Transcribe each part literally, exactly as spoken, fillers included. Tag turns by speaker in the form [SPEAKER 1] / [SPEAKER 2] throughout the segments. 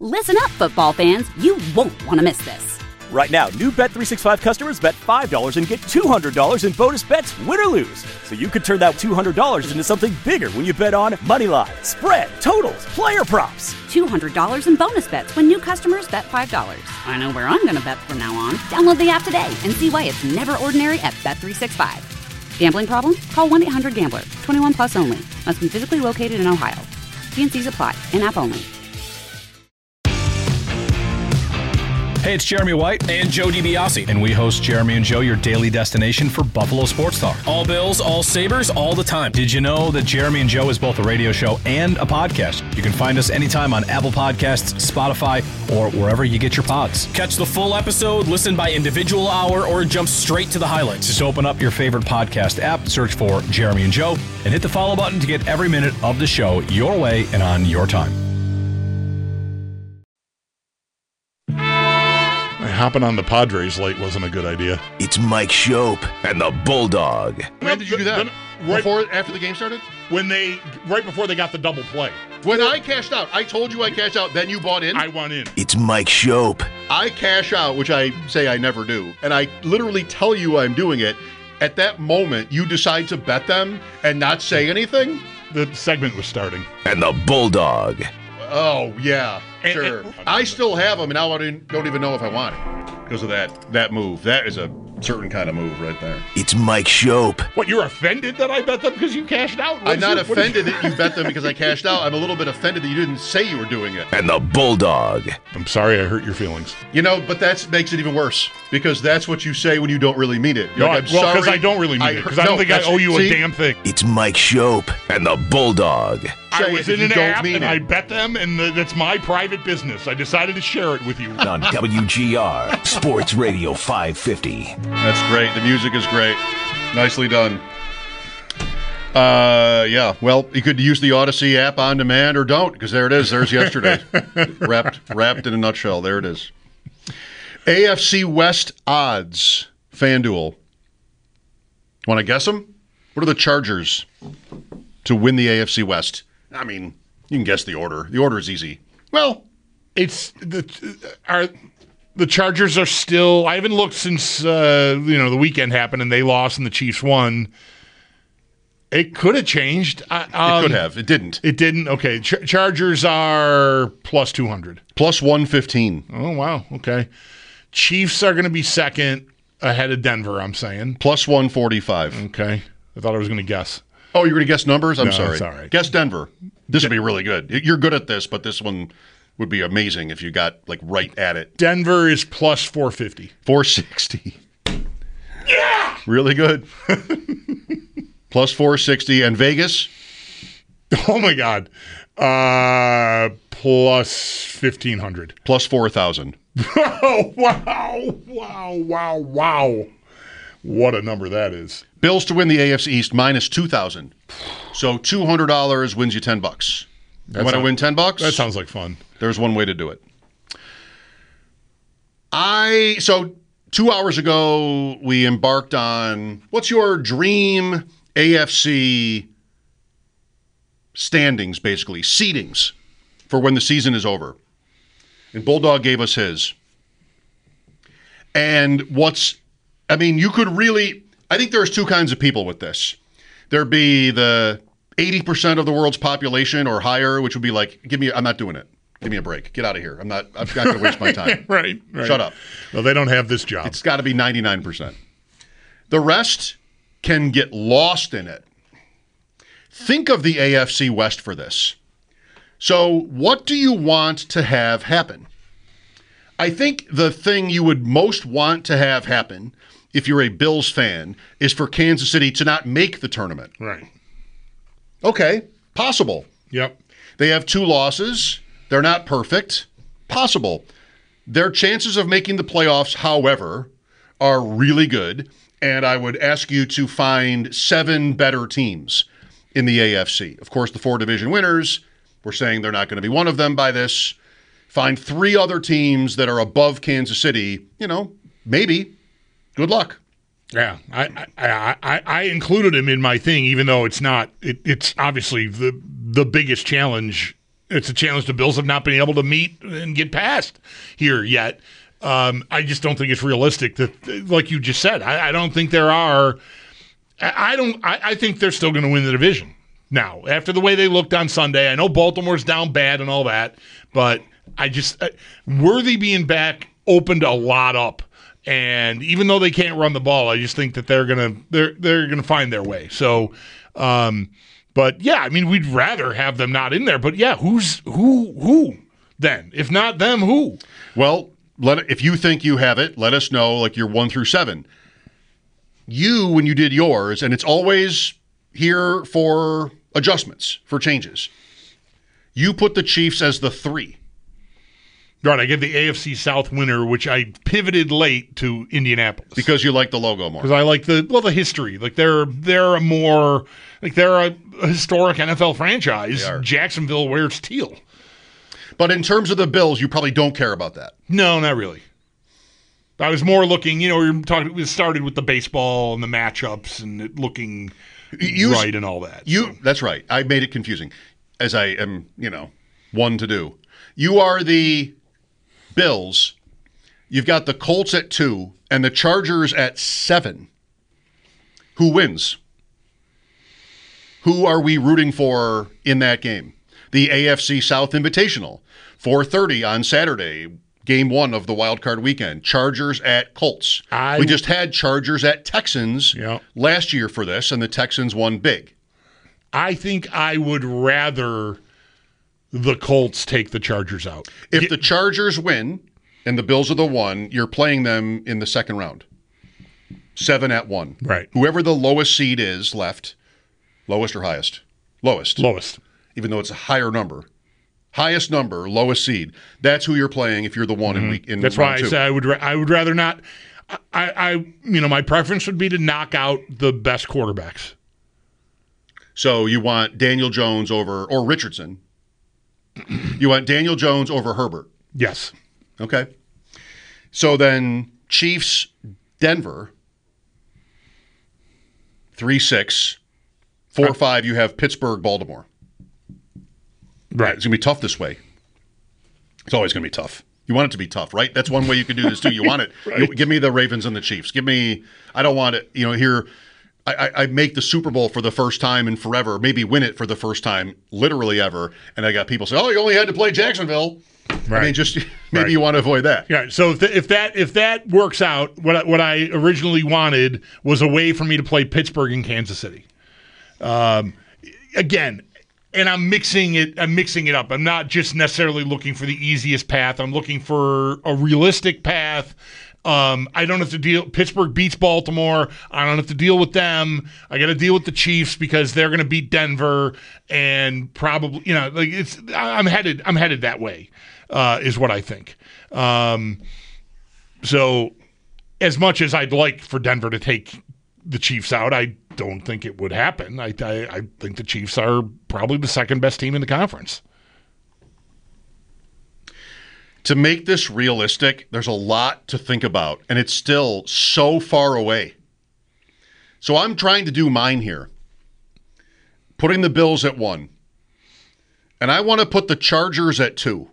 [SPEAKER 1] Listen up, football fans. You won't want to miss this.
[SPEAKER 2] Right now, new Bet three sixty-five customers bet five dollars and get two hundred dollars in bonus bets, win or lose. So you could turn that two hundred dollars into something bigger when you bet on money line, spread, totals, player props.
[SPEAKER 1] two hundred dollars in bonus bets when new customers bet five dollars. I know where I'm going to bet from now on. Download the app today and see why it's never ordinary at Bet three sixty-five. Gambling problem? Call one eight hundred gambler. twenty-one plus only. Must be physically located in Ohio. T and C's apply. In-app only.
[SPEAKER 3] Hey, it's Jeremy White
[SPEAKER 4] and Joe DiBiase.
[SPEAKER 3] And we host Jeremy and Joe, your daily destination for Buffalo sports talk.
[SPEAKER 4] All Bills, all Sabres, all the time.
[SPEAKER 3] Did you know that Jeremy and Joe is both a radio show and a podcast? You can find us anytime on Apple Podcasts, Spotify, or wherever you get your pods.
[SPEAKER 4] Catch the full episode, listen by individual hour, or jump straight to the highlights.
[SPEAKER 3] Just open up your favorite podcast app, search for Jeremy and Joe, and hit the follow button to get every minute of the show your way and on your time.
[SPEAKER 5] Hopping on the Padres late wasn't a good idea.
[SPEAKER 6] It's Mike Shope and the Bulldog.
[SPEAKER 7] When did you do that?
[SPEAKER 5] Then, right,
[SPEAKER 7] before, after the game started?
[SPEAKER 5] When they, right before they got the double play.
[SPEAKER 7] When I cashed out, I told you I cashed out, then you bought in?
[SPEAKER 5] I went in.
[SPEAKER 6] It's Mike Shope.
[SPEAKER 7] I cash out, which I say I never do, and I literally tell you I'm doing it. At that moment, you decide to bet them and not say anything?
[SPEAKER 5] The segment was starting.
[SPEAKER 6] And the Bulldog.
[SPEAKER 7] Oh, yeah,
[SPEAKER 5] and,
[SPEAKER 7] sure.
[SPEAKER 5] And,
[SPEAKER 7] I still have them, and now I don't even know if I want it because of that that move. That is a certain kind of move right there.
[SPEAKER 6] It's Mike Shope.
[SPEAKER 5] What, you're offended that I bet them because you cashed out? What
[SPEAKER 7] I'm not
[SPEAKER 5] your,
[SPEAKER 7] offended that you bet them because I cashed out. I'm a little bit offended that you didn't say you were doing it.
[SPEAKER 6] And the Bulldog.
[SPEAKER 5] I'm sorry I hurt your feelings.
[SPEAKER 7] You know, but that makes it even worse because that's what you say when you don't really mean it. You're
[SPEAKER 5] no,
[SPEAKER 7] like, I'm
[SPEAKER 5] well, because
[SPEAKER 7] sorry.
[SPEAKER 5] I don't really mean
[SPEAKER 7] I,
[SPEAKER 5] it. Because I don't
[SPEAKER 7] no,
[SPEAKER 5] think I owe you
[SPEAKER 7] see?
[SPEAKER 5] a damn thing.
[SPEAKER 6] It's Mike Shope and the Bulldog.
[SPEAKER 5] I was in an app and
[SPEAKER 7] it.
[SPEAKER 5] I bet them, and the, that's my private business. I decided to share it with you.
[SPEAKER 6] On W G R Sports Radio five fifty.
[SPEAKER 7] That's great. The music is great. Nicely done. Uh, yeah. Well, you could use the Odyssey app on demand or don't, because there it is. There's yesterday. wrapped, wrapped in a nutshell. There it is. A F C West odds. FanDuel. Want to guess them? What are the Chargers to win the A F C West? I mean, you can guess the order. The order is easy.
[SPEAKER 5] Well, it's the are the Chargers are still. I haven't looked since uh, you know the weekend happened and they lost and the Chiefs won. It could have changed. Um,
[SPEAKER 7] it could have. It didn't.
[SPEAKER 5] It didn't. Okay. Ch- Chargers are plus two hundred.
[SPEAKER 7] Plus one fifteen.
[SPEAKER 5] Oh wow. Okay. Chiefs are going to be second ahead of Denver. I'm saying
[SPEAKER 7] plus one forty five.
[SPEAKER 5] Okay. I thought I was going to guess.
[SPEAKER 7] Oh, you're going to guess numbers? I'm
[SPEAKER 5] no,
[SPEAKER 7] sorry.
[SPEAKER 5] It's all right.
[SPEAKER 7] Guess Denver. This would be really good. You're good at this, but this one would be amazing if you got like right at it.
[SPEAKER 5] Denver is plus four fifty.
[SPEAKER 7] four sixty.
[SPEAKER 5] Yeah!
[SPEAKER 7] Really good. Plus four sixty. And Vegas?
[SPEAKER 5] Oh, my God. Uh, plus fifteen hundred.
[SPEAKER 7] Plus four thousand.
[SPEAKER 5] Oh, wow. Wow, wow, wow. What a number that is.
[SPEAKER 7] Bills to win the A F C East minus two thousand. So two hundred dollars wins you ten bucks. You want to win ten bucks?
[SPEAKER 5] That sounds like fun.
[SPEAKER 7] There's one way to do it. I so two hours ago we embarked on what's your dream A F C standings, basically seedings for when the season is over. And Bulldog gave us his. And what's I mean, you could really I think there's two kinds of people with this. There'd be the eighty percent of the world's population or higher, which would be like, give me, I'm not doing it. Give me a break. Get out of here. I'm not, I'm not going to waste my time.
[SPEAKER 5] right, right.
[SPEAKER 7] Shut up.
[SPEAKER 5] Well, they don't have this job.
[SPEAKER 7] It's got to be ninety-nine percent. The rest can get lost in it. Think of the A F C West for this. So what do you want to have happen? I think the thing you would most want to have happen if you're a Bills fan, is for Kansas City to not make the tournament.
[SPEAKER 5] Right.
[SPEAKER 7] Okay, possible.
[SPEAKER 5] Yep.
[SPEAKER 7] They have two losses. They're not perfect. Possible. Their chances of making the playoffs, however, are really good, and I would ask you to find seven better teams in the A F C. Of course, the four division winners, we're saying they're not going to be one of them by this. Find three other teams that are above Kansas City, you know, maybe. Good luck.
[SPEAKER 5] Yeah, I, I I I included him in my thing, even though it's not. It, it's obviously the the biggest challenge It's a challenge the Bills have not been able to meet and get past here yet. Um, I just don't think it's realistic that, like you just said, I, I don't think there are. I, I don't. I, I think they're still going to win the division now after the way they looked on Sunday. I know Baltimore's down bad and all that, but I just uh, Worthy being back opened a lot up. And even though they can't run the ball, I just think that they're gonna they're they're gonna find their way. So, um, but yeah, I mean, we'd rather have them not in there. But yeah, who's who who then? If not them, who?
[SPEAKER 7] Well, let if you think you have it, let us know. Like you're one through seven. You when you did yours, and it's always here for adjustments for changes. You put the Chiefs as the three.
[SPEAKER 5] Right, I gave the A F C South winner, which I pivoted late to Indianapolis
[SPEAKER 7] because you like the logo more.
[SPEAKER 5] Because I like the well the history. Like they're they're a more like they're a, a historic N F L franchise. Jacksonville wears teal.
[SPEAKER 7] But in terms of the Bills, you probably don't care about that.
[SPEAKER 5] No, not really. I was more looking. You know, we were talking. We started with the baseball and the matchups and it looking you, right and all that.
[SPEAKER 7] You
[SPEAKER 5] so.
[SPEAKER 7] That's right. I made it confusing, as I am. You know, one to do. You are the Bills, you've got the Colts at two and the Chargers at seven. Who wins? Who are we rooting for in that game? The A F C South Invitational, four thirty on Saturday, game one of the wild card weekend. Chargers at Colts. I, we just had Chargers at Texans
[SPEAKER 5] yeah.
[SPEAKER 7] last year for this, and the Texans won big.
[SPEAKER 5] I think I would rather the Colts take the Chargers out.
[SPEAKER 7] If
[SPEAKER 5] Get,
[SPEAKER 7] the Chargers win and the Bills are the one, you're playing them in the second round. Seven at one.
[SPEAKER 5] Right.
[SPEAKER 7] Whoever the lowest seed is left, lowest or highest? Lowest.
[SPEAKER 5] Lowest.
[SPEAKER 7] Even though it's a higher number. Highest number, lowest seed. That's who you're playing if you're the one mm-hmm. in week in
[SPEAKER 5] That's
[SPEAKER 7] round
[SPEAKER 5] why I
[SPEAKER 7] two.
[SPEAKER 5] say I would ra- I would rather not. I, I you know my preference would be to knock out the best quarterbacks.
[SPEAKER 7] So you want Daniel Jones over or Richardson. You want Daniel Jones over Herbert.
[SPEAKER 5] Yes.
[SPEAKER 7] Okay. So then Chiefs, Denver, three six. four right. five, you have Pittsburgh, Baltimore.
[SPEAKER 5] Right.
[SPEAKER 7] It's going to be tough this way. It's always going to be tough. You want it to be tough, right? That's one way you can do this too. You want it. right. you, give me the Ravens and the Chiefs. Give me, I don't want it, you know, here. I, I make the Super Bowl for the first time in forever, maybe win it for the first time, literally ever, and I got people say, "Oh, you only had to play Jacksonville." Right. I mean, just maybe right. you want to avoid that.
[SPEAKER 5] Yeah. So if, the, if that if that works out, what I, what I originally wanted was a way for me to play Pittsburgh and Kansas City. Um, again, and I'm mixing it. I'm mixing it up. I'm not just necessarily looking for the easiest path. I'm looking for a realistic path. Um, I don't have to deal. Pittsburgh beats Baltimore. I don't have to deal with them. I got to deal with the Chiefs because they're going to beat Denver, and probably, you know, like it's. I'm headed. I'm headed that way, uh, is what I think. Um, so, as much as I'd like for Denver to take the Chiefs out, I don't think it would happen. I, I, I think the Chiefs are probably the second best team in the conference.
[SPEAKER 7] To make this realistic, there's a lot to think about, and it's still so far away. So I'm trying to do mine here, putting the Bills at one. And I want to put the Chargers at two.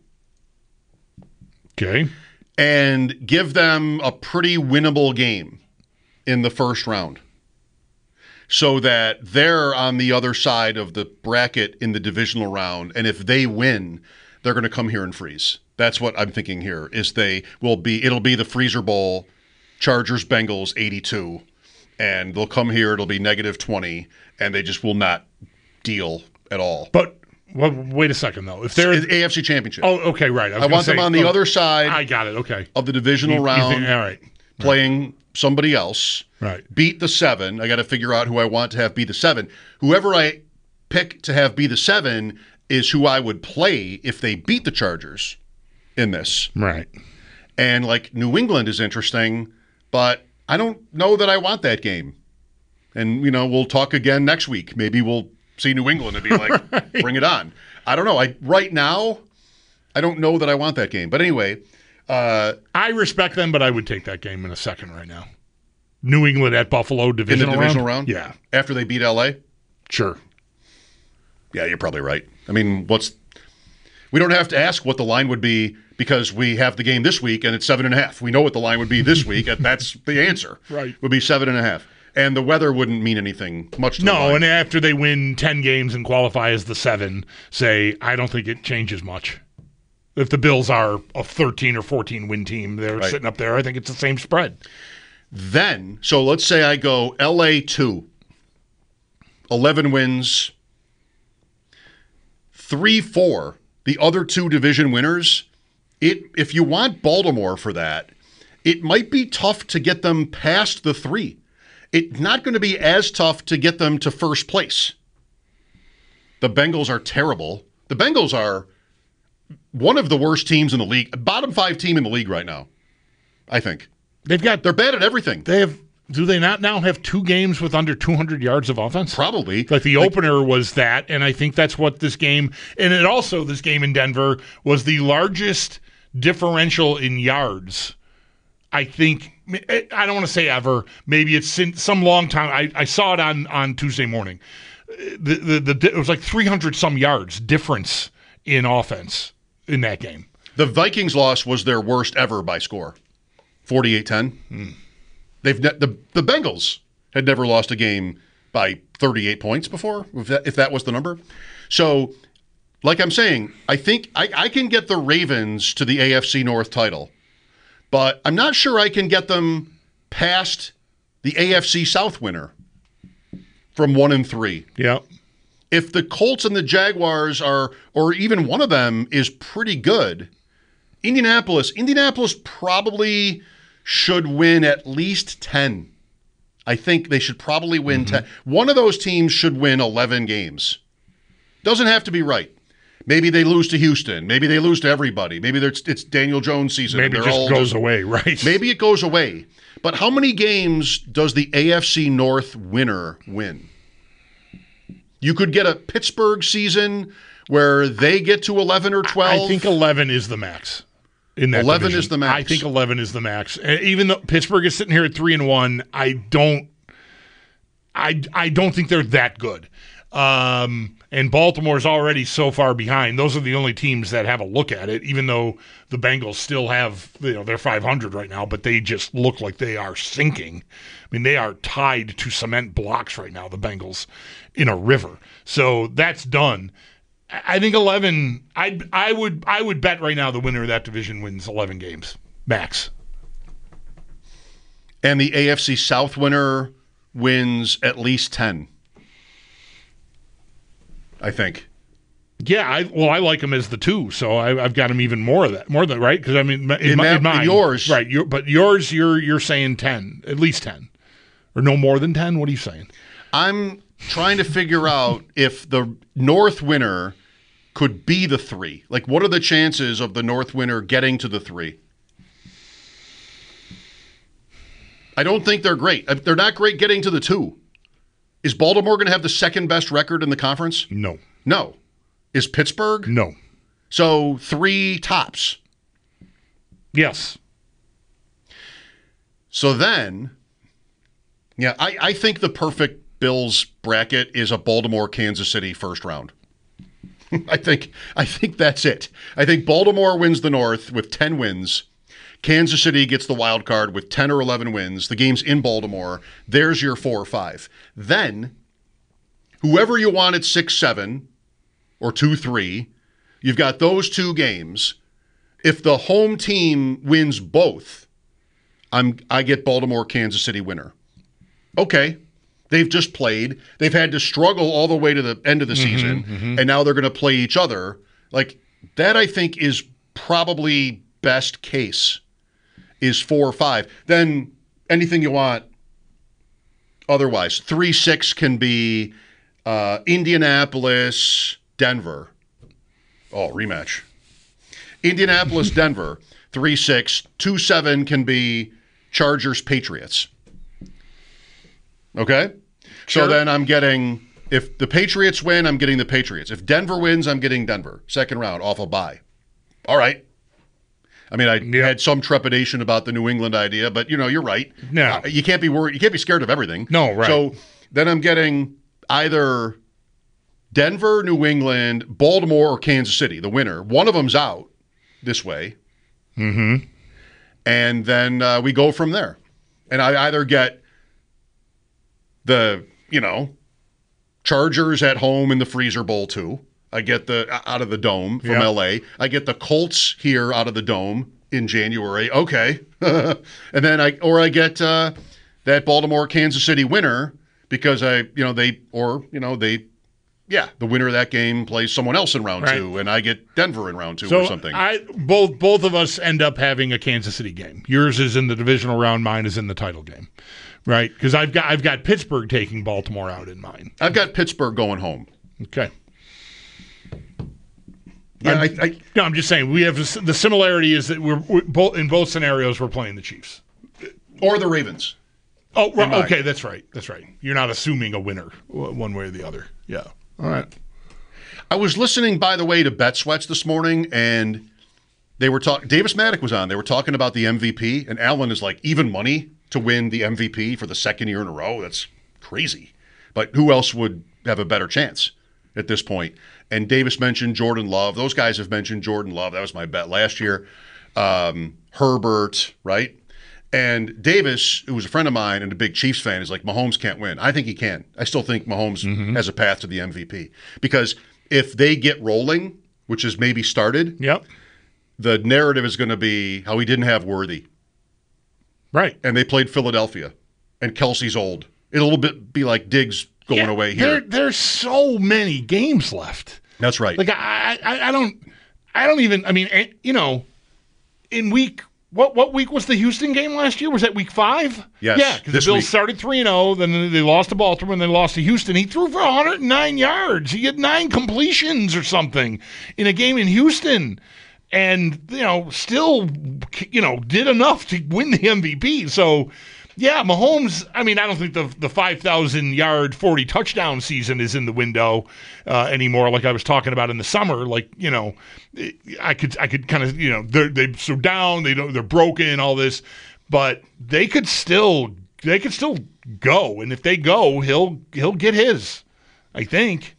[SPEAKER 5] Okay.
[SPEAKER 7] And give them a pretty winnable game in the first round so that they're on the other side of the bracket in the divisional round, and if they win, they're going to come here and freeze. That's what I'm thinking here, is they will be, it'll be the Freezer Bowl, Chargers, Bengals, eighty-two, and they'll come here, it'll be negative twenty, and they just will not deal at all.
[SPEAKER 5] But well, wait a second, though. If they're
[SPEAKER 7] A F C Championship.
[SPEAKER 5] Oh, okay, right. I,
[SPEAKER 7] I want say, them on the oh, other side.
[SPEAKER 5] I got it, okay.
[SPEAKER 7] Of the divisional
[SPEAKER 5] you,
[SPEAKER 7] round,
[SPEAKER 5] you think, all right.
[SPEAKER 7] playing right. somebody else.
[SPEAKER 5] Right.
[SPEAKER 7] Beat the seven. I got to figure out who I want to have be the seven. Whoever I pick to have be the seven is who I would play if they beat the Chargers in this.
[SPEAKER 5] Right.
[SPEAKER 7] And like New England is interesting, but I don't know that I want that game. And, you know, we'll talk again next week. Maybe we'll see New England and be like, right. bring it on. I don't know. I right now, I don't know that I want that game. But anyway. Uh,
[SPEAKER 5] I respect them, but I would take that game in a second right now. New England at Buffalo, divisional,
[SPEAKER 7] in the divisional
[SPEAKER 5] round?
[SPEAKER 7] round?
[SPEAKER 5] Yeah.
[SPEAKER 7] After they beat L A?
[SPEAKER 5] Sure.
[SPEAKER 7] Yeah, you're probably right. I mean, what's We don't have to ask what the line would be because we have the game this week and it's seven and a half. We know what the line would be this week, and that's the answer.
[SPEAKER 5] Right.
[SPEAKER 7] Would be seven and a half. And the weather wouldn't mean anything much to the
[SPEAKER 5] No,
[SPEAKER 7] line.
[SPEAKER 5] and after they win ten games and qualify as the seven, say, I don't think it changes much. If the Bills are a thirteen or fourteen win team, they're
[SPEAKER 7] Right.
[SPEAKER 5] sitting up there, I think it's the same spread.
[SPEAKER 7] Then, so let's say I go L A two, eleven wins, three four, the other two division winners. It if you want Baltimore for that, it might be tough to get them past the three. It's not going to be as tough to get them to first place. The Bengals are terrible. The Bengals are one of the worst teams in the league, bottom five team in the league right now, I think.
[SPEAKER 5] They've got
[SPEAKER 7] They're bad at everything.
[SPEAKER 5] they have do they not now have two games with under two hundred yards of offense?
[SPEAKER 7] Probably.
[SPEAKER 5] Like the
[SPEAKER 7] Like-
[SPEAKER 5] opener was that, and I think that's what this game, and it also, this game in Denver was the largest differential in yards, I think, I don't want to say ever, maybe it's since some long time, I, I saw it on, on Tuesday morning. The, the, the, it was like three hundred some yards difference in offense in that game.
[SPEAKER 7] The Vikings loss was their worst ever by score, forty-eight ten.
[SPEAKER 5] Mm.
[SPEAKER 7] They've ne- the the Bengals had never lost a game by thirty-eight points before, if that, if that was the number. So, like I'm saying, I think I, I can get the Ravens to the A F C North title, but I'm not sure I can get them past the A F C South winner from one and three.
[SPEAKER 5] Yeah.
[SPEAKER 7] If the Colts and the Jaguars are, or even one of them is pretty good, Indianapolis, Indianapolis probably should win at least ten. I think they should probably win
[SPEAKER 5] Mm-hmm.
[SPEAKER 7] ten. One of those teams should win eleven games. Doesn't have to be right. Maybe they lose to Houston. Maybe they lose to everybody. Maybe it's, it's Daniel Jones season.
[SPEAKER 5] Maybe it
[SPEAKER 7] They're
[SPEAKER 5] just
[SPEAKER 7] all
[SPEAKER 5] goes away, right?
[SPEAKER 7] Maybe it goes away. But how many games does the A F C North winner win? You could get a Pittsburgh season where they get to eleven or twelve.
[SPEAKER 5] I think eleven is the max. In that
[SPEAKER 7] eleven
[SPEAKER 5] division.
[SPEAKER 7] is the max.
[SPEAKER 5] I think eleven is the max. Uh, Even though Pittsburgh is sitting here at three and one, I don't, I I don't think they're that good. Um, and Baltimore's already so far behind. Those are the only teams that have a look at it. Even though the Bengals still have, you know, they're five hundred right now, but they just look like they are sinking. I mean, they are tied to cement blocks right now. The Bengals in a river. So that's done. I think eleven. I I would I would bet right now the winner of that division wins eleven games max.
[SPEAKER 7] And the A F C South winner wins at least ten. I think.
[SPEAKER 5] Yeah, I well I like him as the two, so I, I've got him even more of that, more than right because I mean in,
[SPEAKER 7] In
[SPEAKER 5] my,
[SPEAKER 7] that-
[SPEAKER 5] in mine,
[SPEAKER 7] in yours.
[SPEAKER 5] right? Your, but yours, you're you're saying ten, at least ten, or no more than ten. What are you saying?
[SPEAKER 7] I'm trying to figure out if the North winner could be the three. Like, what are the chances of the North winner getting to the three? I don't think they're great. They're not great getting to the two. Is Baltimore going to have the second best record in the conference?
[SPEAKER 5] No,
[SPEAKER 7] No. Is Pittsburgh?
[SPEAKER 5] no,
[SPEAKER 7] So three tops.
[SPEAKER 5] yes,
[SPEAKER 7] So then, yeah, I, I think the perfect Bills bracket is a Baltimore Kansas City first round. I think I think that's it. I think Baltimore wins the North with ten wins. Kansas City gets the wild card with ten or eleven wins. The game's in Baltimore. There's your four or five. Then, whoever you want at six seven or two three, you've got those two games. If the home team wins both, I'm I get Baltimore, Kansas City winner. Okay. They've just played. They've had to struggle all the way to the end of the season, and now they're going to play each other. Like, that, I think, is probably best case, is four or five. Then anything you want otherwise. three six can be uh, Indianapolis, Denver. Oh, rematch. Indianapolis, Denver, three six. two seven can be Chargers, Patriots. Okay?
[SPEAKER 5] Sure.
[SPEAKER 7] So then I'm getting, if the Patriots win, I'm getting the Patriots. If Denver wins, I'm getting Denver. Second round, off a bye. All right. I mean, I
[SPEAKER 5] Yep.
[SPEAKER 7] had some trepidation about the New England idea, but, you know, you're right.
[SPEAKER 5] No.
[SPEAKER 7] Uh, you can't be worried. You can't be scared of everything.
[SPEAKER 5] No, right.
[SPEAKER 7] So then I'm getting either Denver, New England, Baltimore, or Kansas City, the winner. One of them's out this way.
[SPEAKER 5] Mm-hmm.
[SPEAKER 7] And then uh, we go from there. And I either get the, you know, Chargers at home in the Freezer Bowl two. I get the out of the dome from
[SPEAKER 5] yep.
[SPEAKER 7] L A. I get the Colts here out of the dome in January. Okay. And then I, or I get uh, that Baltimore, Kansas City winner because I, you know, they, or, you know, they, yeah, the winner of that game plays someone else in round right. two, and I get Denver in round two
[SPEAKER 5] so
[SPEAKER 7] or something.
[SPEAKER 5] I both both of us end up having a Kansas City game. Yours is in the divisional round, mine is in the title game, right? Because I've got I've got Pittsburgh taking Baltimore out in mine.
[SPEAKER 7] I've got Pittsburgh going home.
[SPEAKER 5] Okay.
[SPEAKER 7] Yeah,
[SPEAKER 5] I'm,
[SPEAKER 7] I, I,
[SPEAKER 5] no, I'm just saying we have the similarity is that we're, we're both in both scenarios we're playing the Chiefs
[SPEAKER 7] or the Ravens.
[SPEAKER 5] Oh, right, okay, that's right. That's right. You're not assuming a winner one way or the other. Yeah. All right.
[SPEAKER 7] I was listening, by the way, to Bet Sweats this morning, and they were talking. Davis Maddock was on. They were talking about the M V P, and Allen is like even money to win the M V P for the second year in a row. That's crazy. But who else would have a better chance at this point? And Davis mentioned Jordan Love. Those guys have mentioned Jordan Love. That was my bet last year. Um, Herbert, right? And Davis, who was a friend of mine and a big Chiefs fan, is like, Mahomes can't win. I think he can. I still think Mahomes mm-hmm. has a path to the M V P. Because if they get rolling, which is maybe started,
[SPEAKER 5] yep.
[SPEAKER 7] the narrative is going to be how he didn't have Worthy.
[SPEAKER 5] Right.
[SPEAKER 7] And they played Philadelphia. And Kelsey's old. It'll a little bit be like Diggs going
[SPEAKER 5] yeah,
[SPEAKER 7] away here.
[SPEAKER 5] There, there's so many games left.
[SPEAKER 7] That's right.
[SPEAKER 5] Like, I, I, I don't, I don't even, I mean, you know, in week What what week was the Houston game last year? Was that week five?
[SPEAKER 7] Yes.
[SPEAKER 5] Yeah, because the Bills
[SPEAKER 7] week.
[SPEAKER 5] started three and oh, then they lost to Baltimore, and then lost to Houston. He threw for one hundred nine yards. He had nine completions or something in a game in Houston. And, you know, still, you know, did enough to win the M V P. So, yeah, Mahomes, I mean, I don't think the the five thousand yard, forty touchdown season is in the window uh, anymore, like I was talking about in the summer. Like, you know, I could I could kind of, you know, they're, they're so down, they don't, they're broken, all this. But they could still, they could still go. And if they go, he'll he'll get his, I think.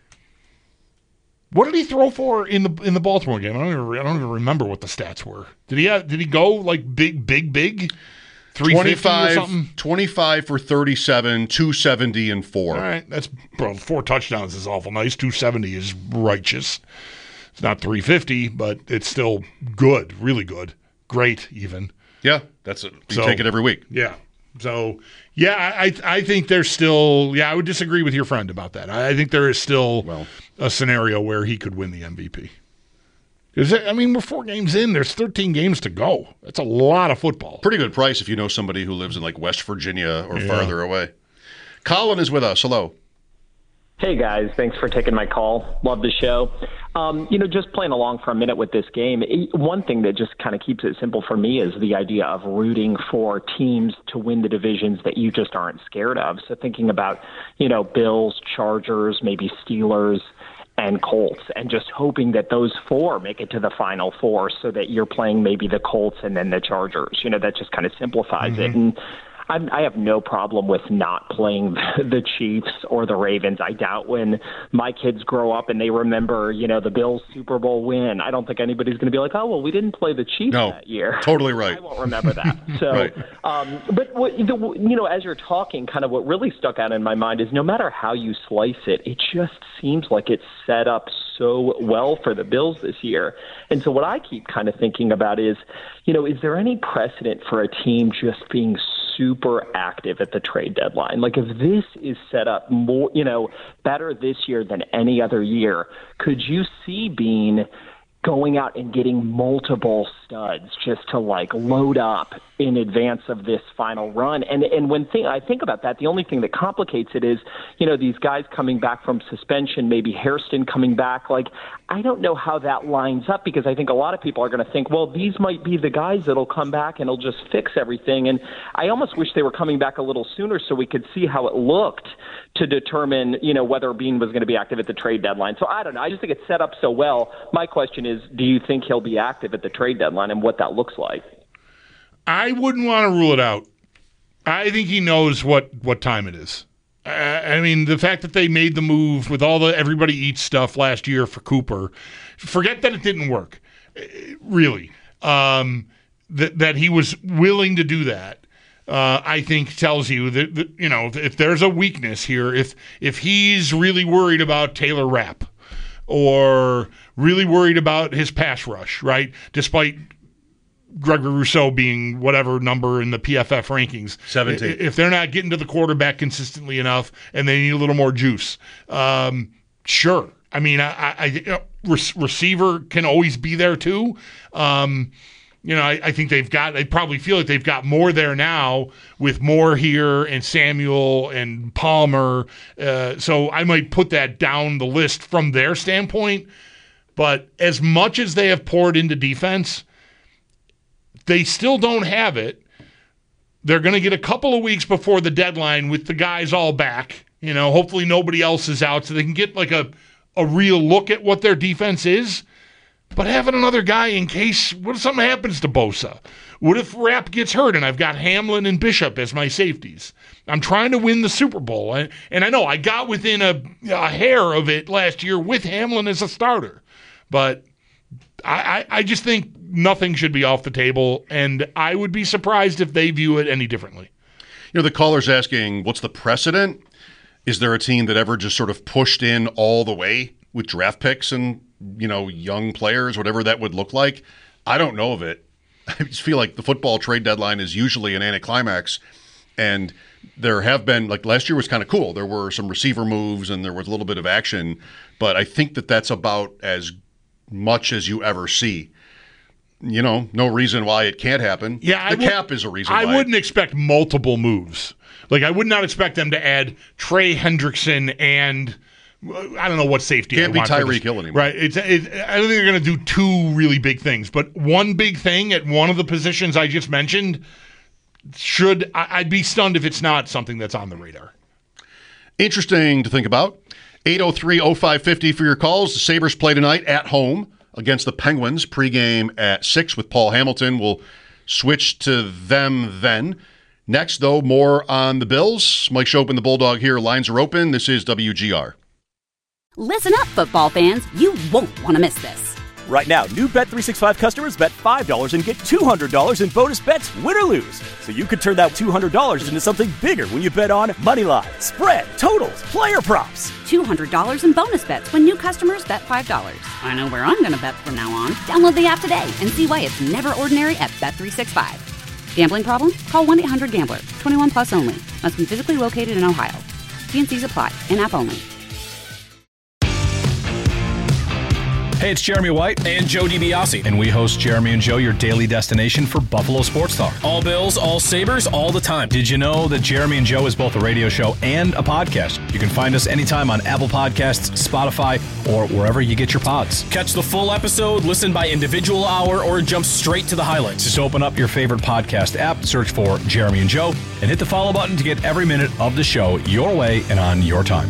[SPEAKER 5] What did he throw for in the in the Baltimore game? I don't even I don't even remember what the stats were. Did he have, did he go like big big big?
[SPEAKER 7] twenty-five,
[SPEAKER 5] or something?
[SPEAKER 7] twenty-five for thirty-seven, two seventy and four.
[SPEAKER 5] All right, that's bro, four touchdowns is awful nice. two seventy is righteous. It's not three fifty, but it's still good, really good, great even.
[SPEAKER 7] Yeah, that's it. You
[SPEAKER 5] so,
[SPEAKER 7] take it every week.
[SPEAKER 5] Yeah. So yeah, I I think there's still yeah I would disagree with your friend about that. I think there is still
[SPEAKER 7] well,
[SPEAKER 5] a scenario where he could win the M V P. Because I mean, we're four games in. There's thirteen games to go. That's a lot of football.
[SPEAKER 7] Pretty good price if you know somebody who lives in like West Virginia or
[SPEAKER 5] yeah.
[SPEAKER 7] farther away. Colin is with us. Hello.
[SPEAKER 8] Hey, guys. Thanks for taking my call. Love the show. Um, you know, just playing along for a minute with this game, one thing that just kind of keeps it simple for me is the idea of rooting for teams to win the divisions that you just aren't scared of. So thinking about, you know, Bills, Chargers, maybe Steelers, and Colts, and just hoping that those four make it to the Final Four so that you're playing maybe the Colts and then the Chargers. You know, that just kind of simplifies mm-hmm. it. And I'm, I have no problem with not playing the Chiefs or the Ravens. I doubt when my kids grow up and they remember, you know, the Bills Super Bowl win, I don't think anybody's going to be like, oh, well, we didn't play the Chiefs
[SPEAKER 7] no,
[SPEAKER 8] that year.
[SPEAKER 7] Totally right.
[SPEAKER 8] I won't remember that. So,
[SPEAKER 7] right.
[SPEAKER 8] um, but, what, the, you know, as you're talking, kind of what really stuck out in my mind is no matter how you slice it, it just seems like it's set up so well for the Bills this year. And so what I keep kind of thinking about is, you know, is there any precedent for a team just being super active at the trade deadline? Like if this is set up more, you know, better this year than any other year, could you see Bean going out and getting multiple studs just to like load up in advance of this final run? And and when thing, I think about that, the only thing that complicates it is, you know, these guys coming back from suspension, maybe Hairston coming back. Like, I don't know how that lines up because I think a lot of people are going to think, well, these might be the guys that'll come back and it'll just fix everything. And I almost wish they were coming back a little sooner so we could see how it looked to determine, you know, whether Bean was going to be active at the trade deadline. So I don't know. I just think it's set up so well. My question is, do you think he'll be active at the trade deadline and what that looks like?
[SPEAKER 5] I wouldn't want to rule it out. I think he knows what, what time it is. Uh, I mean, the fact that they made the move with all the everybody eats stuff last year for Cooper, forget that it didn't work, really. Um, that that he was willing to do that, uh, I think tells you that, that you know if there's a weakness here, if if he's really worried about Taylor Rapp or really worried about his pass rush, right? Despite Gregory Rousseau being whatever number in the P F F rankings.
[SPEAKER 7] seventeen.
[SPEAKER 5] If they're not getting to the quarterback consistently enough and they need a little more juice, um, sure. I mean, I, I, I re- receiver can always be there too. Um, you know, I, I think they've got, they probably feel like they've got more there now with Moore here and Samuel and Palmer. Uh, so I might put that down the list from their standpoint. But as much as they have poured into defense, they still don't have it. They're going to get a couple of weeks before the deadline with the guys all back. You know, hopefully nobody else is out so they can get like a, a real look at what their defense is. But having another guy in case, what if something happens to Bosa? What if Rapp gets hurt and I've got Hamlin and Bishop as my safeties? I'm trying to win the Super Bowl. And, and I know I got within a, a hair of it last year with Hamlin as a starter. But I, I, I just think nothing should be off the table, and I would be surprised if they view it any differently.
[SPEAKER 7] You know, the caller's asking, what's the precedent? Is there a team that ever just sort of pushed in all the way with draft picks and, you know, young players, whatever that would look like? I don't know of it. I just feel like the football trade deadline is usually an anticlimax, and there have been, like last year was kind of cool. There were some receiver moves and there was a little bit of action, but I think that that's about as much as you ever see. You know, no reason why it can't happen.
[SPEAKER 5] Yeah,
[SPEAKER 7] the
[SPEAKER 5] I would,
[SPEAKER 7] cap is a reason
[SPEAKER 5] I
[SPEAKER 7] why.
[SPEAKER 5] wouldn't expect multiple moves. Like, I would not expect them to add Trey Hendrickson and I don't know what safety.
[SPEAKER 7] Can't
[SPEAKER 5] I
[SPEAKER 7] be
[SPEAKER 5] want for this.
[SPEAKER 7] Tyreek Hill anymore.
[SPEAKER 5] Right. It's, it, I don't think they're going to do two really big things, but one big thing at one of the positions I just mentioned should, I, I'd be stunned if it's not something that's on the radar.
[SPEAKER 7] Interesting to think about. eight oh three oh five fifty for your calls. The Sabres play tonight at home against the Penguins. Pregame at six with Paul Hamilton. We'll switch to them then. Next, though, more on the Bills. Mike Chopin, the Bulldog here. Lines are open. This is W G R.
[SPEAKER 1] Listen up, football fans. You won't want to miss this.
[SPEAKER 2] Right now, new Bet three sixty-five customers bet five dollars and get two hundred dollars in bonus bets, win or lose. So you could turn that two hundred dollars into something bigger when you bet on money line, spread, totals, player props.
[SPEAKER 1] two hundred dollars in bonus bets when new customers bet five dollars. I know where I'm going to bet from now on. Download the app today and see why it's never ordinary at Bet three sixty-five. Gambling problem? Call one eight hundred gambler. twenty-one plus only. Must be physically located in Ohio. T and C's apply. In-app only.
[SPEAKER 3] Hey, it's Jeremy White.
[SPEAKER 4] And Joe DiBiase.
[SPEAKER 3] And we host Jeremy and Joe, your daily destination for Buffalo sports talk.
[SPEAKER 4] All Bills, all Sabres, all the time.
[SPEAKER 3] Did you know that Jeremy and Joe is both a radio show and a podcast? You can find us anytime on Apple Podcasts, Spotify, or wherever you get your pods.
[SPEAKER 4] Catch the full episode, listen by individual hour, or jump straight to the highlights.
[SPEAKER 3] Just open up your favorite podcast app, search for Jeremy and Joe, and hit the follow button to get every minute of the show your way and on your time.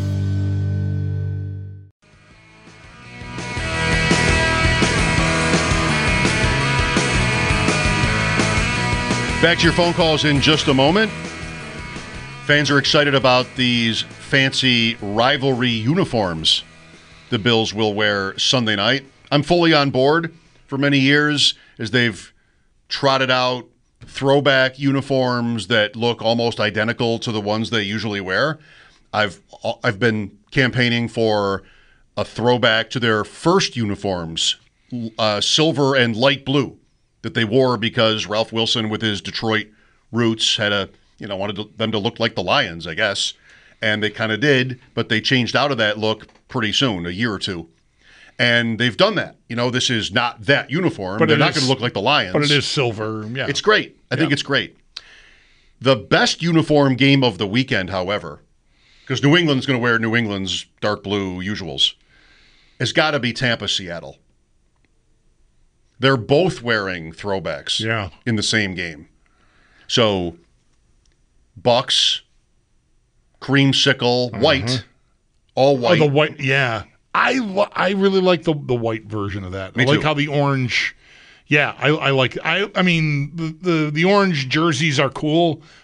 [SPEAKER 7] Back to your phone calls in just a moment. Fans are excited about these fancy rivalry uniforms the Bills will wear Sunday night. I'm fully on board. For many years, as they've trotted out throwback uniforms that look almost identical to the ones they usually wear, I've I've been campaigning for a throwback to their first uniforms, uh, silver and light blue, that they wore because Ralph Wilson, with his Detroit roots, had a, you know, wanted to, them to look like the Lions, I guess. And they kind of did, but they changed out of that look pretty soon, a year or two. And they've done that. You know, this is not that uniform. But they're not going to look like the Lions.
[SPEAKER 5] But it is silver, yeah.
[SPEAKER 7] It's great. I yeah. think it's great. The best uniform game of the weekend, however, because New England's going to wear New England's dark blue usuals, has got to be Tampa-Seattle. They're both wearing throwbacks
[SPEAKER 5] yeah.
[SPEAKER 7] in the same game. So, Bucks, creamsicle, uh-huh. white, all white.
[SPEAKER 5] Oh, the white, yeah. I, I really like the, the white version of that.
[SPEAKER 7] Me
[SPEAKER 5] I like
[SPEAKER 7] too.
[SPEAKER 5] how the orange, yeah, I, I like I I mean, the, the, the orange jerseys are cool,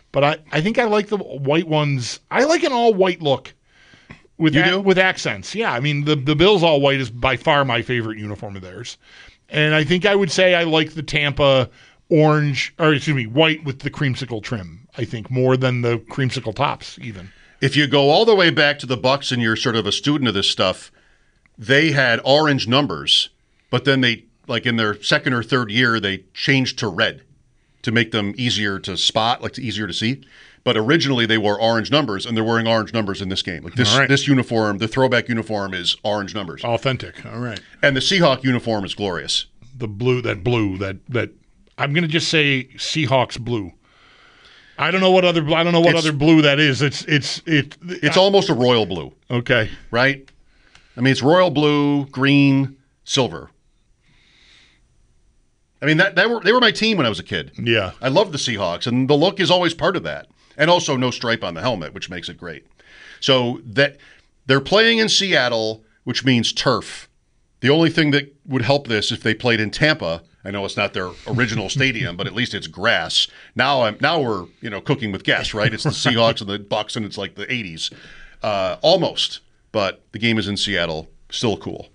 [SPEAKER 5] but I, I think I like the white ones. I like an all-white look with
[SPEAKER 7] You
[SPEAKER 5] a-
[SPEAKER 7] do?
[SPEAKER 5] with accents. Yeah, I mean, the, the Bills all-white is by far my favorite uniform of theirs. And I think I would say I like the Tampa orange, or excuse me, white with the creamsicle trim, I think, more than the creamsicle tops even.
[SPEAKER 7] If you go all the way back to the Bucks and you're sort of a student of this stuff, they had orange numbers, but then they, like in their second or third year, they changed to red to make them easier to spot, like easier to see. But originally they wore orange numbers, and they're wearing orange numbers in this game. Like this,
[SPEAKER 5] All right.
[SPEAKER 7] this uniform, the throwback uniform is orange numbers.
[SPEAKER 5] Authentic. All right.
[SPEAKER 7] And the Seahawk uniform is glorious.
[SPEAKER 5] The blue, that blue, that that I'm going to just say Seahawks blue. I don't know what other I don't know what
[SPEAKER 7] It's-
[SPEAKER 5] other blue that is. It's it's it.
[SPEAKER 7] It's almost a royal blue,
[SPEAKER 5] Okay.
[SPEAKER 7] right? I mean, it's royal blue, green, silver. I mean, that, that were, they were my team when I was a kid.
[SPEAKER 5] Yeah.
[SPEAKER 7] I love the Seahawks, and the look is always part of that. And also no stripe on the helmet, which makes it great. So that they're playing in Seattle, which means turf. The only thing that would help this if they played in Tampa, I know it's not their original stadium, but at least it's grass. Now I'm now we're, you know, cooking with gas, right? It's the Seahawks and the Bucks, and it's like the eighties. Uh, almost, but the game is in Seattle. Still cool.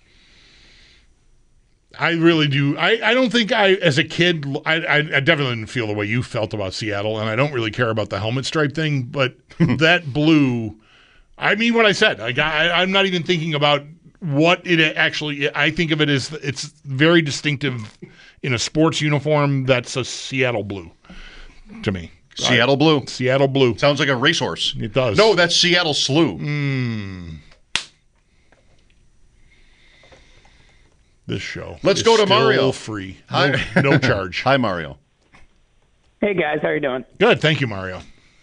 [SPEAKER 5] I really do. I, I don't think I, as a kid, I, I, I definitely didn't feel the way you felt about Seattle, and I don't really care about the helmet stripe thing, but that blue, I mean what I said. Like, I, I'm not even thinking about what it actually, I think of it as it's very distinctive in a sports uniform. That's a Seattle blue to me.
[SPEAKER 7] Seattle blue.
[SPEAKER 5] Seattle blue.
[SPEAKER 7] Sounds like a racehorse.
[SPEAKER 5] It does.
[SPEAKER 7] No, that's Seattle Slew.
[SPEAKER 5] Mm. This show.
[SPEAKER 7] Let's
[SPEAKER 5] is
[SPEAKER 7] go to
[SPEAKER 5] still
[SPEAKER 7] Mario.
[SPEAKER 5] Free.
[SPEAKER 7] Hi.
[SPEAKER 5] No, no charge.
[SPEAKER 7] Hi, Mario.
[SPEAKER 9] Hey guys, how you doing?
[SPEAKER 5] Good. Thank you, Mario.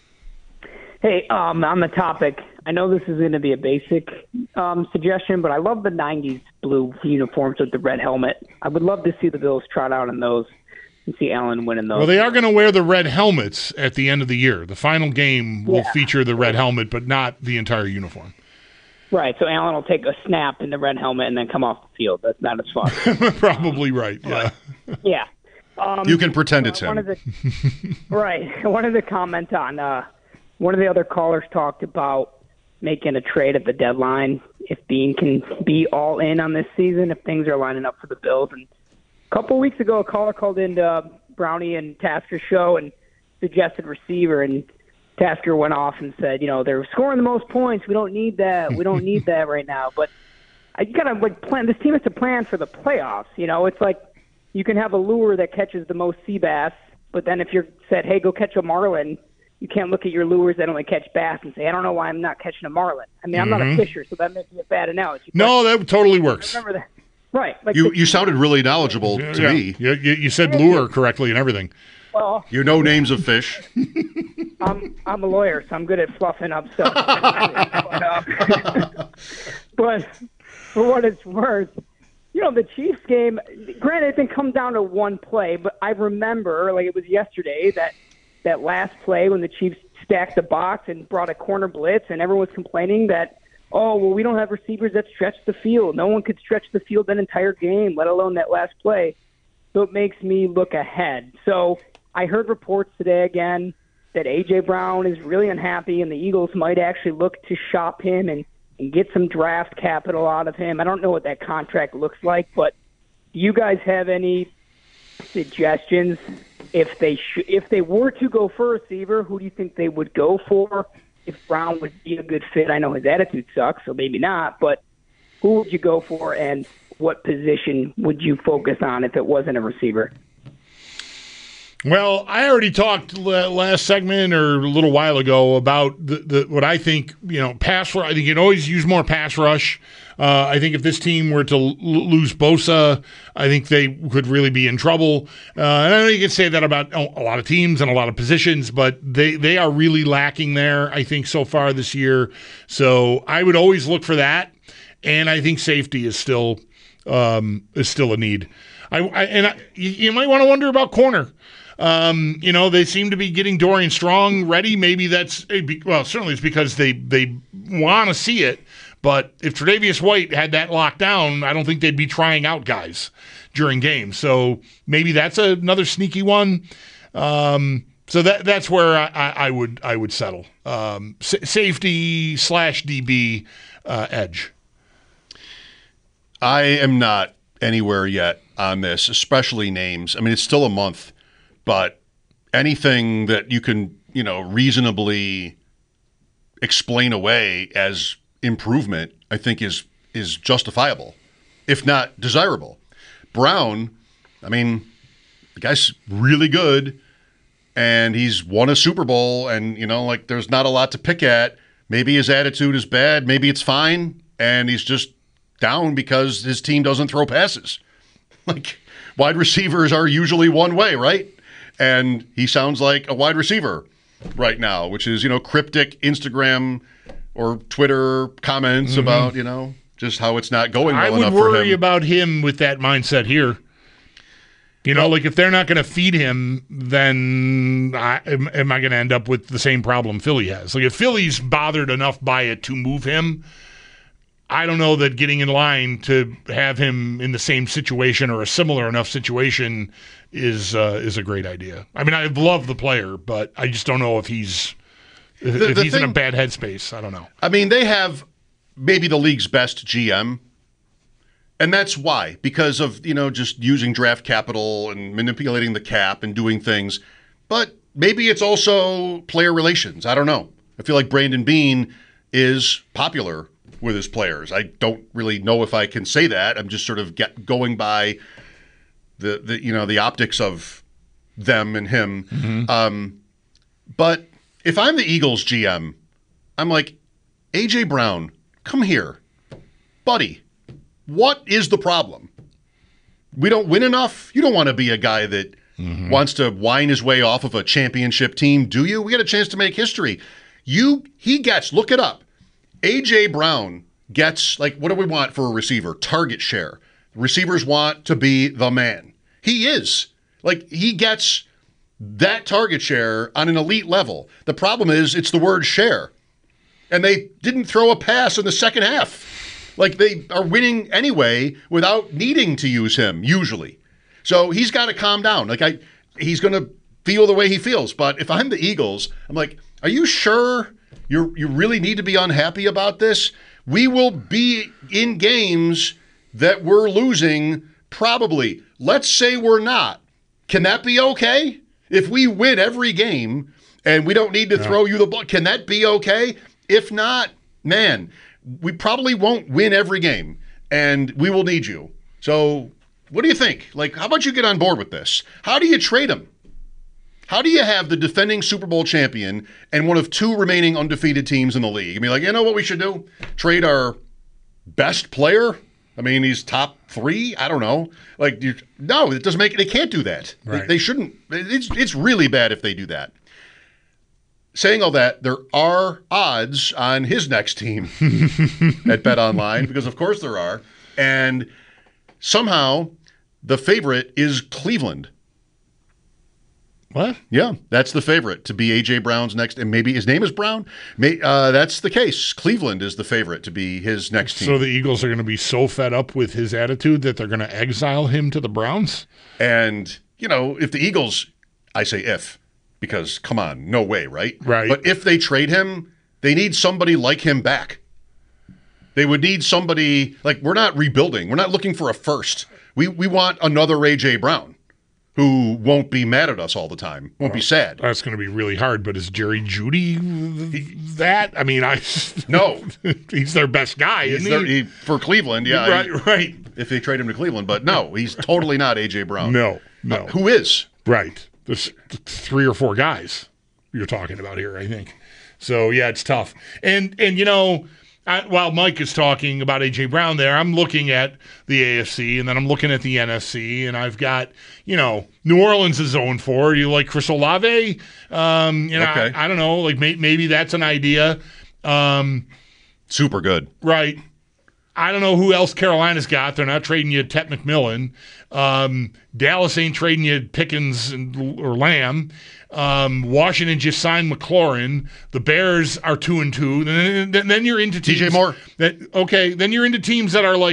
[SPEAKER 9] Hey, um, on the topic, I know this is going to be a basic um, suggestion, but I love the nineties blue uniforms with the red helmet. I would love to see the Bills trot out in those and see Allen winning those.
[SPEAKER 5] Well, they are going to wear the red helmets at the end of the year. The final game will
[SPEAKER 9] Yeah.
[SPEAKER 5] feature the red helmet, but not the entire uniform.
[SPEAKER 9] Right, so Allen will take a snap in the red helmet and then come off the field. That's not as fun.
[SPEAKER 5] Probably right. Yeah.
[SPEAKER 9] yeah. Um,
[SPEAKER 7] You can pretend it's
[SPEAKER 9] I
[SPEAKER 7] him.
[SPEAKER 9] wanted to, right. I wanted to comment on uh, one of the other callers talked about making a trade at the deadline if Bean can be all in on this season, if things are lining up for the Bills. And a couple of weeks ago, a caller called into Brownie and Tasker's show and suggested receiver, and Tasker went off and said, you know, they're scoring the most points. We don't need that. We don't need that right now. But I got to like plan. This team has to plan for the playoffs. You know, it's like you can have a lure that catches the most sea bass, but then if you're said, hey, go catch a marlin, you can't look at your lures that only catch bass and say, I don't know why I'm not catching a marlin. I mean, I'm not a fisher, so that may be a bad analogy.
[SPEAKER 5] No, that totally works.
[SPEAKER 9] Remember that. Right. Like
[SPEAKER 7] You
[SPEAKER 9] the-
[SPEAKER 7] you sounded really knowledgeable to
[SPEAKER 5] Yeah.
[SPEAKER 7] me.
[SPEAKER 5] You, you, you said lure correctly and everything.
[SPEAKER 9] well,
[SPEAKER 7] You know names of fish.
[SPEAKER 9] I'm I'm a lawyer, so I'm good at fluffing up stuff. but, uh, but for what it's worth, you know, the Chiefs game, granted, it didn't come down to one play, but I remember, like it was yesterday, that that last play when the Chiefs stacked the box and brought a corner blitz, and everyone was complaining that, oh, well, we don't have receivers that stretch the field. No one could stretch the field that entire game, let alone that last play. So it makes me look ahead. So I heard reports today again that A J. Brown is really unhappy, and the Eagles might actually look to shop him and, and get some draft capital out of him. I don't know what that contract looks like, but do you guys have any suggestions if they sh- if they were to go for a receiver? Who do you think they would go for if Brown would be a good fit? I know his attitude sucks, so maybe not, but who would you go for, and what position would you focus on if it wasn't a receiver?
[SPEAKER 5] Well, I already talked l- last segment or a little while ago about the, the what I think, you know, pass rush. I think you can always use more pass rush. Uh, I think if this team were to l- lose Bosa, I think they could really be in trouble. Uh, and I know you can say that about oh, a lot of teams and a lot of positions, but they, they are really lacking there, I think, so far this year. So I would always look for that. And I think safety is still um, is still a need. I, I and I, you, you might want to wonder about corner. Um, you know, they seem to be getting Dorian Strong ready. Maybe that's well, certainly it's because they they want to see it. But if Tre'Davious White had that locked down, I don't think they'd be trying out guys during games. So maybe that's another sneaky one. Um, So that that's where I, I, I would I would settle. Um, s- safety slash D B uh, edge.
[SPEAKER 7] I am not anywhere yet on this, especially names. I mean, it's still a month, but anything that you can, you know, reasonably explain away as improvement, I think is is justifiable, if not desirable. Brown, I mean, the guy's really good, and he's won a Super Bowl, and, you know, like, there's not a lot to pick at. Maybe his attitude is bad, maybe it's fine, and he's just down because his team doesn't throw passes. Like, wide receivers are usually one way, right? And he sounds like a wide receiver right now, which is, you know, cryptic Instagram or Twitter comments mm-hmm. about, you know, just how it's not going well
[SPEAKER 5] I would
[SPEAKER 7] enough for him.
[SPEAKER 5] worry about him with that mindset here. You know, like, if they're not going to feed him, then I, am, am I going to end up with the same problem Philly has? Like, if Philly's bothered enough by it to move him, I don't know that getting in line to have him in the same situation or a similar enough situation is uh, is a great idea. I mean, I love the player, but I just don't know if he's if,
[SPEAKER 7] the,
[SPEAKER 5] if
[SPEAKER 7] the
[SPEAKER 5] he's
[SPEAKER 7] thing,
[SPEAKER 5] in a bad headspace. I don't know.
[SPEAKER 7] I mean, they have maybe the league's best G M, and that's why, because of, you know, just using draft capital and manipulating the cap and doing things. But maybe it's also player relations. I don't know. I feel like Brandon Beane is popular with his players. I don't really know if I can say that. I'm just sort of get, going by the, the you know the optics of them and him. Mm-hmm. Um, but if I'm the Eagles G M, I'm like, A J Brown, come here, buddy. What is the problem? We don't win enough? You don't want to be a guy that mm-hmm. wants to whine his way off of a championship team, do you? We got a chance to make history. You, he gets, look it up. A J Brown gets, like, what do we want for a receiver? Target share. Receivers want to be the man. He is. Like, he gets that target share on an elite level. The problem is it's the word share. And they didn't throw a pass in the second half. Like, they are winning anyway without needing to use him, usually. So he's got to calm down. Like, I, he's going to feel the way he feels. But if I'm the Eagles, I'm like, are you sure you you really need to be unhappy about this? We will be in games that we're losing, probably. Let's say we're not. Can that be okay? If we win every game and we don't need to yeah. throw you the ball, can that be okay? If not, man, we probably won't win every game, and we will need you. So what do you think? Like, how about you get on board with this? How do you trade him? How do you have the defending Super Bowl champion and one of two remaining undefeated teams in the league? I mean, like, you know what we should do? Trade our best player? I mean, he's top three? I don't know. Like, you, no, it doesn't make – they can't do that. Right. They, they shouldn't – it's it's really bad if they do that. Saying all that, there are odds on his next team at BetOnline, because of course there are. And somehow the favorite is Cleveland.
[SPEAKER 5] What?
[SPEAKER 7] Yeah, that's the favorite to be A J Brown's next, and maybe his name is Brown. May, uh, that's the case. Cleveland is the favorite to be his next team.
[SPEAKER 5] So the Eagles are going to be so fed up with his attitude that they're going to exile him to the Browns?
[SPEAKER 7] And, you know, if the Eagles, I say if, because, come on, no way, right?
[SPEAKER 5] Right.
[SPEAKER 7] But if they trade him, they need somebody like him back. They would need somebody, like, we're not rebuilding. We're not looking for a first. We we want another A J Brown who won't be mad at us all the time, won't well, be sad.
[SPEAKER 5] That's going to be really hard, but is Jerry Jeudy that? I mean, I
[SPEAKER 7] no.
[SPEAKER 5] He's their best guy,
[SPEAKER 7] he's
[SPEAKER 5] isn't
[SPEAKER 7] their,
[SPEAKER 5] he?
[SPEAKER 7] he? For Cleveland, yeah.
[SPEAKER 5] Right,
[SPEAKER 7] he,
[SPEAKER 5] right.
[SPEAKER 7] If they trade him to Cleveland, but no, he's totally not A J Brown.
[SPEAKER 5] No, no.
[SPEAKER 7] Uh, who is?
[SPEAKER 5] Right. There's three or four guys you're talking about here, I think. So, yeah, it's tough. And, and you know, I, while Mike is talking about A J Brown there, I'm looking at the A F C, and then I'm looking at the N F C, and I've got, you know, New Orleans is oh and four. You like Chris Olave? Um, you know,
[SPEAKER 7] okay.
[SPEAKER 5] I, I don't know. Like, may, maybe that's an idea. Um,
[SPEAKER 7] Super good.
[SPEAKER 5] Right. I don't know who else Carolina's got. They're not trading you Ted McMillan. Um, Dallas ain't trading you Pickens and, or Lamb. Um, Washington just signed McLaurin. The Bears are two and two. Then, then, then you're into teams.
[SPEAKER 7] D J Moore.
[SPEAKER 5] That okay. Then you're into teams that are like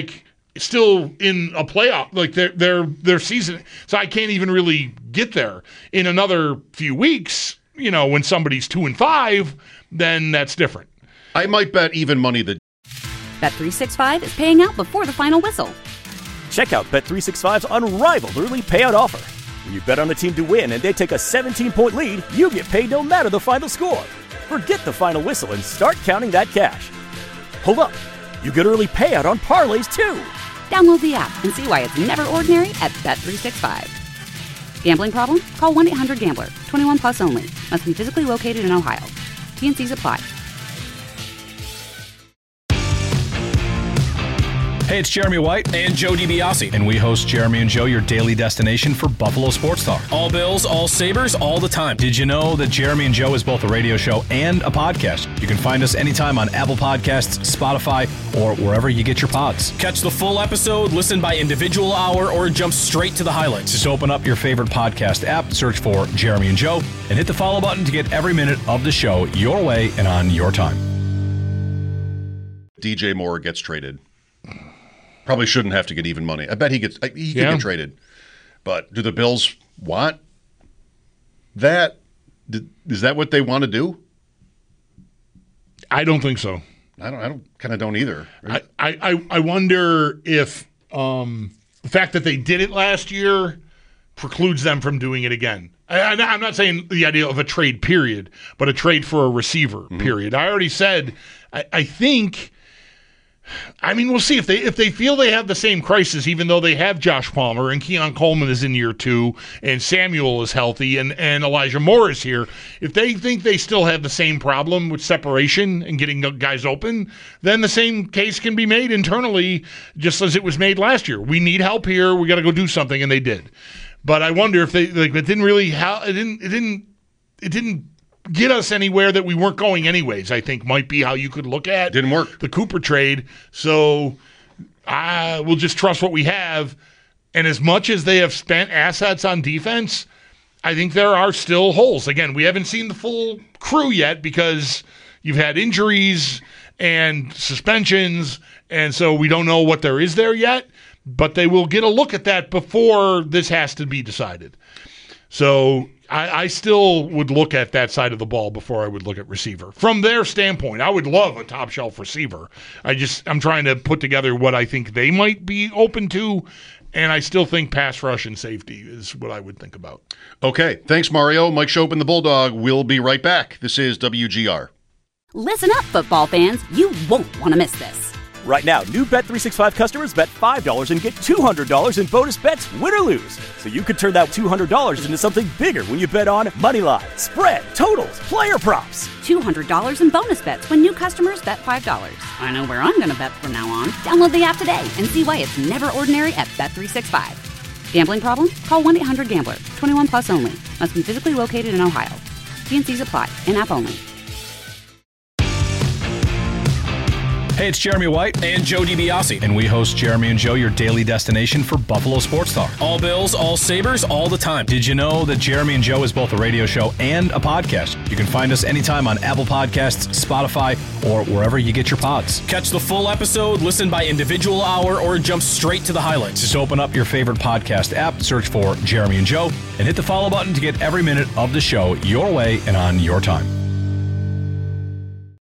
[SPEAKER 5] still in a playoff, like their their their season. So I can't even really get there. In another few weeks, you know, when somebody's two and five, then that's different.
[SPEAKER 7] I might bet even money that
[SPEAKER 1] Bet three sixty-five is paying out before the final whistle.
[SPEAKER 2] Check out Bet three sixty-five's unrivaled early payout offer. When you bet on a team to win and they take a seventeen-point lead, you get paid no matter the final score. Forget the final whistle and start counting that cash. Hold up. You get early payout on parlays, too.
[SPEAKER 1] Download the app and see why it's never ordinary at Bet three sixty-five. Gambling problem? Call one eight hundred gambler. twenty-one plus only. Must be physically located in Ohio. T and C's apply.
[SPEAKER 3] Hey, it's Jeremy White.
[SPEAKER 4] And Joe DiBiase.
[SPEAKER 3] And we host Jeremy and Joe, your daily destination for Buffalo sports talk.
[SPEAKER 4] All Bills, all Sabres, all the time.
[SPEAKER 3] Did you know that Jeremy and Joe is both a radio show and a podcast? You can find us anytime on Apple Podcasts, Spotify, or wherever you get your pods.
[SPEAKER 4] Catch the full episode, listen by individual hour, or jump straight to the highlights.
[SPEAKER 3] Just open up your favorite podcast app, search for Jeremy and Joe, and hit the follow button to get every minute of the show your way and on your time.
[SPEAKER 7] D J Moore gets traded. Probably shouldn't have to get even money. I bet he gets he
[SPEAKER 5] Yeah.
[SPEAKER 7] can get traded. But do the Bills want that? Is that what they want to do?
[SPEAKER 5] I don't think so.
[SPEAKER 7] I don't. I don't. Kind of don't either. Right?
[SPEAKER 5] I, I, I wonder if um, the fact that they did it last year precludes them from doing it again. I, I'm not saying the idea of a trade period, but a trade for a receiver
[SPEAKER 7] Mm-hmm.
[SPEAKER 5] period. I already said I, I think. I mean, we'll see if they if they feel they have the same crisis, even though they have Josh Palmer and Keon Coleman is in year two and Samuel is healthy and, and Elijah Moore is here. If they think they still have the same problem with separation and getting guys open, then the same case can be made internally, just as it was made last year. We need help here. We got to go do something, and they did. But I wonder if they like it didn't really how it didn't it didn't it didn't. get us anywhere that we weren't going anyways, I think might be how you could look at
[SPEAKER 7] Didn't work.
[SPEAKER 5] the Cooper trade. So uh, we'll just trust what we have. And as much as they have spent assets on defense, I think there are still holes. Again, we haven't seen the full crew yet because you've had injuries and suspensions, and so we don't know what there is there yet. But they will get a look at that before this has to be decided. So I, I still would look at that side of the ball before I would look at receiver. From their standpoint, I would love a top shelf receiver. I just I'm trying to put together what I think they might be open to, and I still think pass rush and safety is what I would think about.
[SPEAKER 7] Okay. Thanks, Mario. Mike Shope and the Bulldog. We'll be right back. This is W G R.
[SPEAKER 1] Listen up, football fans. You won't want to miss this.
[SPEAKER 2] Right now, new Bet three sixty-five customers bet five dollars and get two hundred dollars in bonus bets, win or lose. So you could turn that two hundred dollars into something bigger when you bet on Moneyline, spread, totals, player props.
[SPEAKER 1] two hundred dollars in bonus bets when new customers bet five dollars. I know where I'm going to bet from now on. Download the app today and see why it's never ordinary at Bet three sixty-five. Gambling problem? Call one eight hundred gambler. twenty-one plus only. Must be physically located in Ohio. T and C's apply. In-app only.
[SPEAKER 3] Hey, it's Jeremy White.
[SPEAKER 4] And Joe DiBiase.
[SPEAKER 3] And we host Jeremy and Joe, your daily destination for Buffalo sports talk.
[SPEAKER 4] All Bills, all Sabres, all the time.
[SPEAKER 3] Did you know that Jeremy and Joe is both a radio show and a podcast? You can find us anytime on Apple Podcasts, Spotify, or wherever you get your pods.
[SPEAKER 4] Catch the full episode, listen by individual hour, or jump straight to the highlights.
[SPEAKER 3] Just open up your favorite podcast app, search for Jeremy and Joe, and hit the follow button to get every minute of the show your way and on your time.